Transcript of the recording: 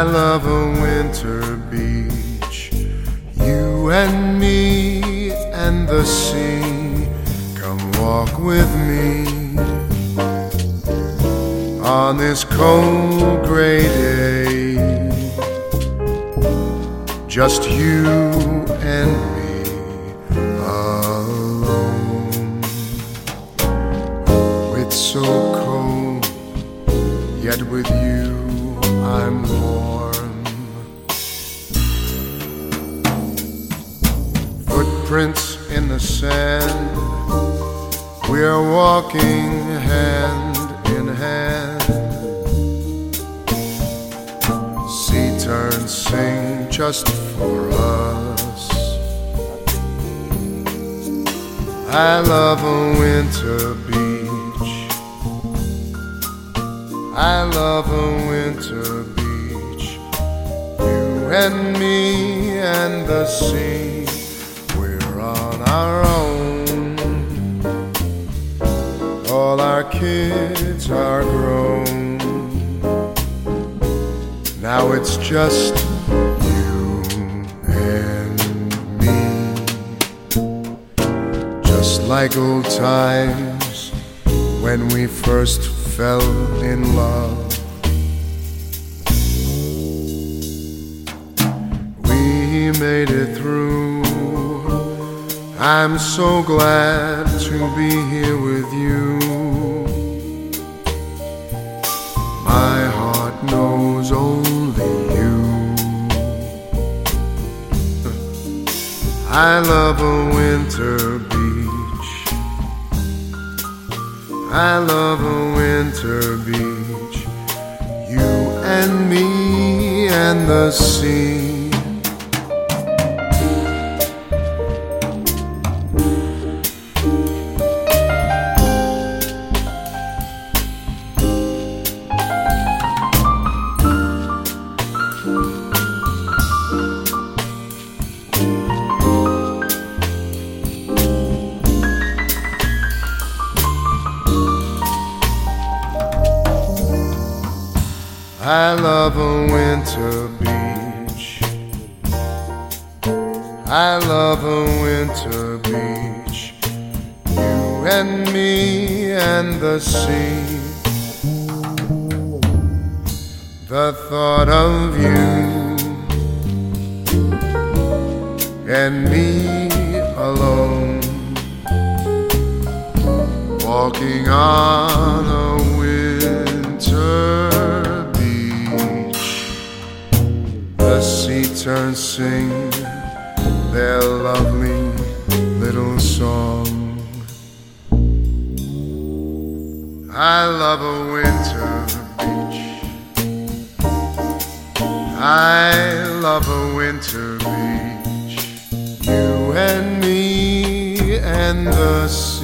love a winter beach, you and me and the sea. Come walk with me on this cold gray day, just you and me alone. Oh, it's so cold, yet with you I'm warm. Footprints in the sand, we're walking hand in hand. Sea turns sing just for us. I love a winter beach, I love a winter beach, you and me and the sea. We're on our own, all our kids are grown. Now it's just you and me, just like old times when we first fell in love. We made it through, I'm so glad to be here with you. My heart knows only you. I love a winter beach, I love a winter beach, you and me and the sea. I love a winter beach, I love a winter beach, you and me and the sea. The thought of you and me alone, walking on a winter. The sea turns sing their lovely little song. I love a winter beach, I love a winter beach, you and me and the sea.